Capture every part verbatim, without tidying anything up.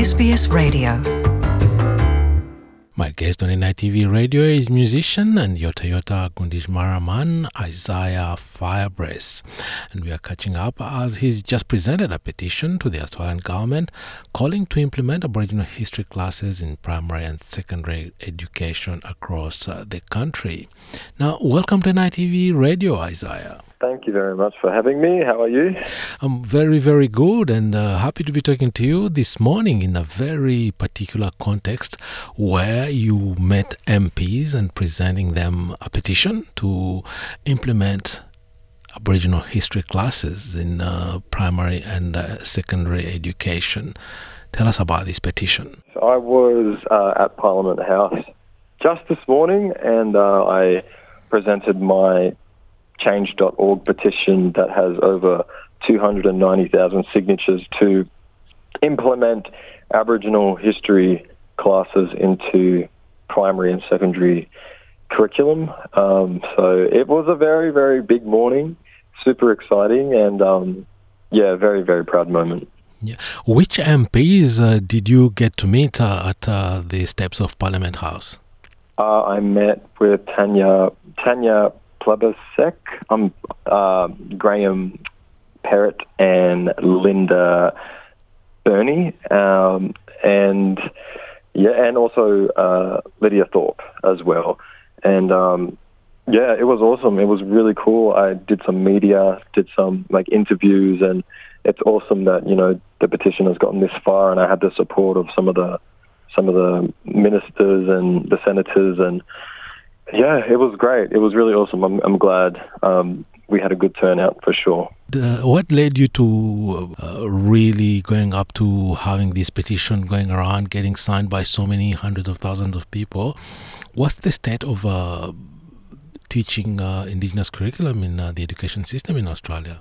S B S Radio. My guest on N I T V Radio is musician and Yotoyota Gunditjmara man Isaiah Firebrace, and we are catching up as he's just presented a petition to the Australian government calling to implement Aboriginal history classes in primary and secondary education across uh, the country. Now, welcome to N I T V Radio, Isaiah. Thank you very much for having me. How are you? I'm very, very good and uh, happy to be talking to you this morning in a very particular context where you met M Ps and presenting them a petition to implement Aboriginal history classes in uh, primary and uh, secondary education. Tell us about this petition. I was uh, at Parliament House just this morning and uh, I presented my change dot org petition that has over two hundred ninety thousand signatures to implement Aboriginal history classes into primary and secondary curriculum. Um, so it was a very, very big morning, super exciting, and um, yeah, very, very proud moment. Yeah. Which M Ps uh, did you get to meet uh, at uh, the steps of Parliament House? Uh, I met with Tanya Tanya Plibersek, um, uh, Graham Perrott, and Linda Burney, um, and yeah, and also uh, Lydia Thorpe as well. And um, yeah, it was awesome. It was really cool. I did some media, did some like interviews, and it's awesome that you know the petition has gotten this far, and I had the support of some of the some of the ministers and the senators and. Yeah, it was great. It was really awesome. I'm, I'm glad um, we had a good turnout for sure. The, what led you to uh, really going up to having this petition going around, getting signed by so many hundreds of thousands of people? What's the state of uh, teaching uh, Indigenous curriculum in uh, the education system in Australia?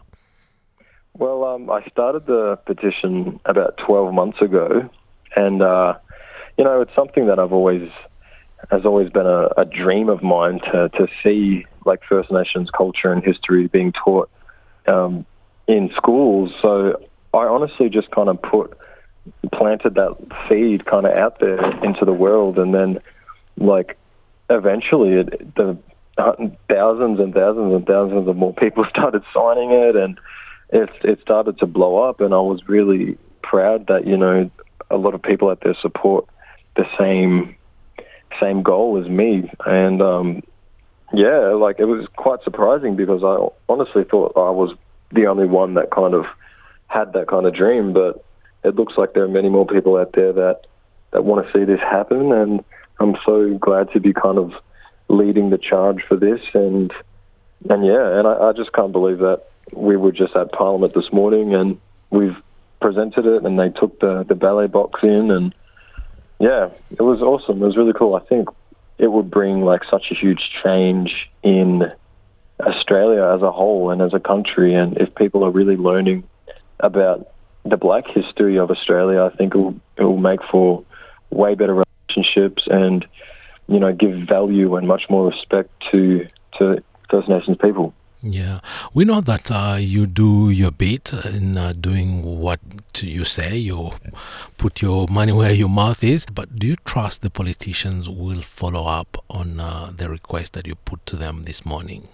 Well, um, I started the petition about twelve months ago, and uh, you know, it's something that I've always has always been a, a dream of mine to, to see like First Nations culture and history being taught um, in schools. So I honestly just kind of put, planted that seed kind of out there into the world. And then like eventually it, the thousands and thousands and thousands of more people started signing it, and it, it started to blow up. And I was really proud that, you know, a lot of people out there support the same same goal as me. And um, yeah, like it was quite surprising because I honestly thought I was the only one that kind of had that kind of dream, but it looks like there are many more people out there that, that want to see this happen, and I'm so glad to be kind of leading the charge for this. And and yeah, and I, I just can't believe that we were just at Parliament this morning and we've presented it and they took the, the ballet box in, and yeah, it was awesome. It was really cool. I think it would bring like such a huge change in Australia as a whole and as a country. And if people are really learning about the Black history of Australia, I think it will, it will make for way better relationships and, you know, give value and much more respect to to First Nations people. Yeah, we know that uh, you do your bit in uh, doing what you say, you put your money where your mouth is, but do you trust the politicians will follow up on uh, the request that you put to them this morning?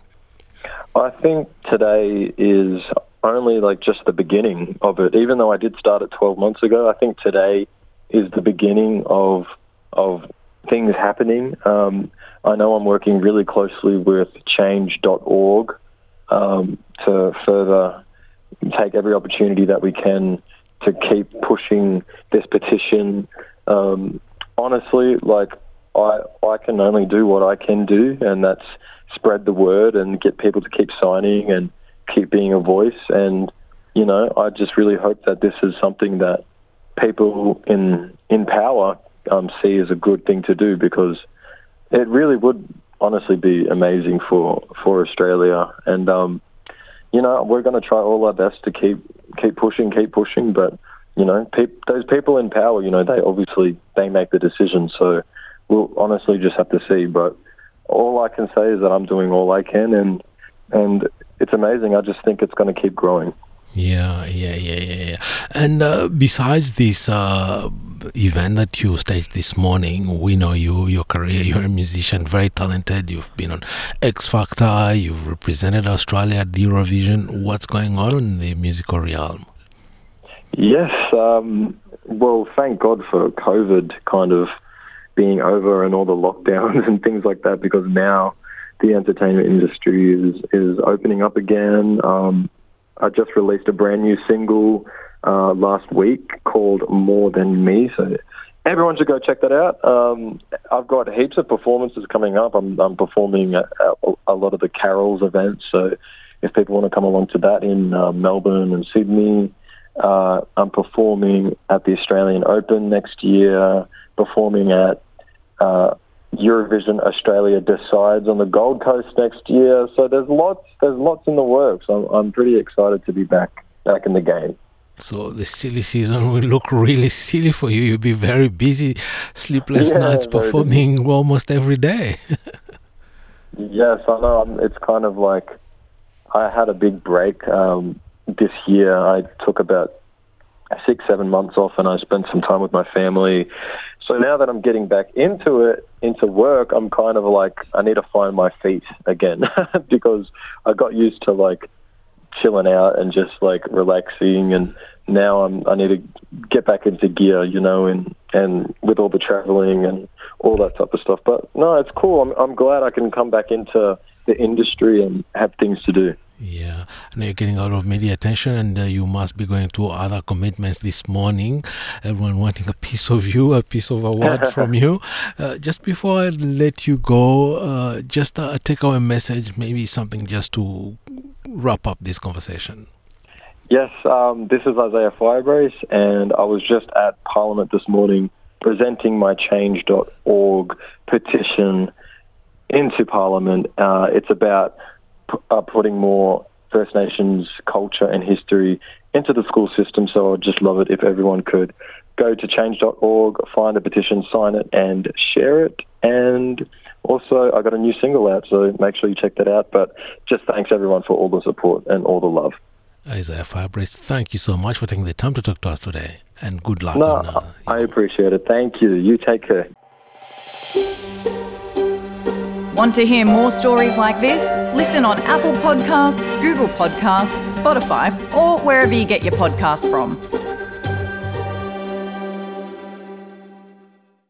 I think today is only like just the beginning of it. Even though I did start it twelve months ago, I think today is the beginning of of things happening. Um, I know I'm working really closely with change dot org Um, to further take every opportunity that we can to keep pushing this petition. Um, honestly, like I, I can only do what I can do, and that's spread the word and get people to keep signing and keep being a voice. And, you know, I just really hope that this is something that people in, in power um, see as a good thing to do, because it really would honestly be amazing for, for Australia. And, um, you know, we're going to try all our best to keep keep pushing, keep pushing. But, you know, pe- those people in power, you know, they obviously, they make the decision. So we'll honestly just have to see. But all I can say is that I'm doing all I can, and and it's amazing. I just think it's going to keep growing. Yeah, yeah, yeah, yeah, yeah. And uh, besides this uh, event that you staged this morning. We know you, your career, you're a musician, very talented. You've been on X Factor, you've represented Australia at Eurovision. What's going on in the musical realm? Yes, um, well, thank God for COVID kind of being over and all the lockdowns and things like that, because now the entertainment industry is, is opening up again. Um, I just released a brand new single uh, last week called More Than Me, so everyone should go check that out. Um, I've got heaps of performances coming up. I'm, I'm performing at, at a lot of the Carols events, so if people want to come along to that in uh, Melbourne and Sydney. Uh, I'm performing at the Australian Open next year, performing at uh, Eurovision Australia Decides on the Gold Coast next year. So there's lots, there's lots in the works. I'm, I'm pretty excited to be back, back in the game. So the silly season will look really silly for you. You'll be very busy, sleepless yeah, nights, performing busy. Almost every day. Yes, I know. I'm, it's kind of like I had a big break um, this year. I took about six, seven months off, and I spent some time with my family. So now that I'm getting back into it, into work, I'm kind of like, I need to find my feet again because I got used to like chilling out and just like relaxing, and now I'm I need to get back into gear, you know, and and with all the traveling and all that type of stuff. But no, it's cool. I'm I'm glad I can come back into the industry and have things to do. Yeah, and you're getting a lot of media attention, and uh, you must be going to other commitments this morning. Everyone wanting a piece of you, a piece of a word from you. Uh, just before I let you go, uh, just a takeaway message, maybe something just to wrap up this conversation. Yes, um, this is Isaiah Firebrace, and I was just at Parliament this morning presenting my change dot org petition into Parliament. Uh, it's about Uh, putting more First Nations culture and history into the school system, so I'd just love it if everyone could go to change dot org, find a petition, sign it, and share it. And also, I got a new single out, so make sure you check that out. But just thanks everyone for all the support and all the love. Isaiah Firebrace, thank you so much for taking the time to talk to us today, and good luck. No, on, uh, I appreciate it. Thank you. You take care. Want to hear more stories like this? Listen on Apple Podcasts, Google Podcasts, Spotify, or wherever you get your podcasts from.